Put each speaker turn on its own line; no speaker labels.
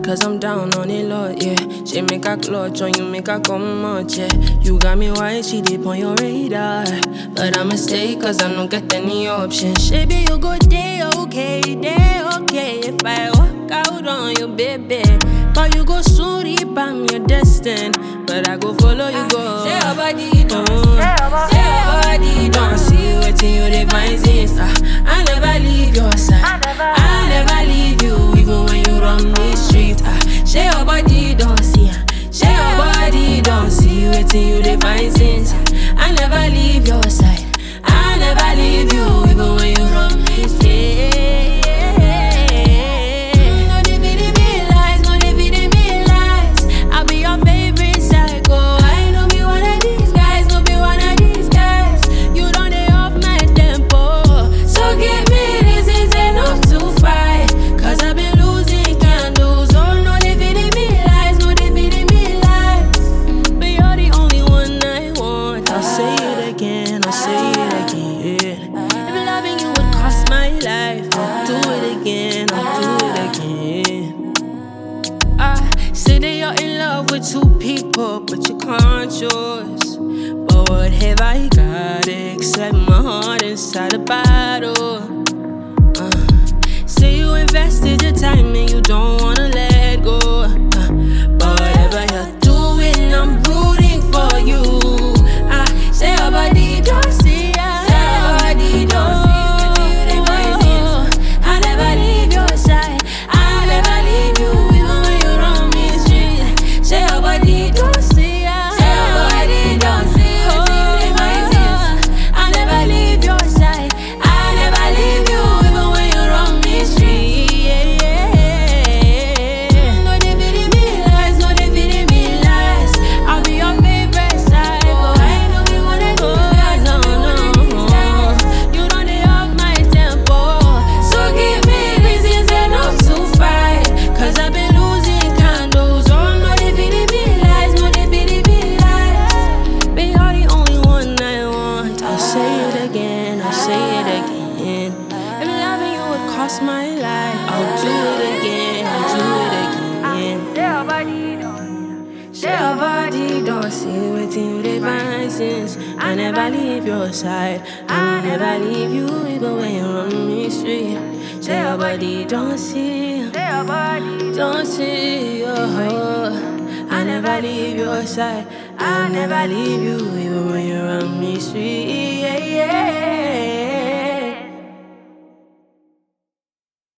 cause I'm down on it, Lord, yeah. She make a clutch on you, make a come out, yeah. You got me white, she deep on your radar. But I'ma stay cause I don't get any options. She be you good day, okay, if I walk out on you, baby. But you go soon, deep, I'm your destined. But I go follow you, go. Say your body, don't say your body, don't see waiting you define since. I never leave your side. I never leave you, even when you run me street. Say your body, don't see. Say your body, don't see waiting you define since. I never leave your side. I never leave you, even when you run me street. With two people, but you can't choose. But what have I got except my heart inside a bottle? Say you invested your time and you don't wanna let go. But whatever you're doing, I'm rooting for you. Say your body don't see, say your body don't see. I never leave your side. I never leave you, even when you run me street. Say your body don't see, say your body don't see. I never leave your side. I never leave you, even when you run me street. No dividing me lies, no dividing me lies. I'll be your favorite side. I know we wanna do that, no. You know they off my tempo, so give me reasons enough to fight. Cause I've been losing candles. Oh, no dividing me lies, no dividing me lies. But you're the only one I want. I'll say it again, I'll say it again. If loving you would cost my life, I'll do it again, I'll do it again. Say your body don't, say your body don't see waiting you divine since. I never leave your side, I never leave you, even when you're on me street. Say your body don't see, say your body don't see, oh. I never leave your side, I never leave you, even when you're on me street.